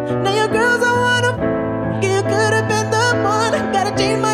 Now your girls don't wanna. You could have been the one. Gotta change my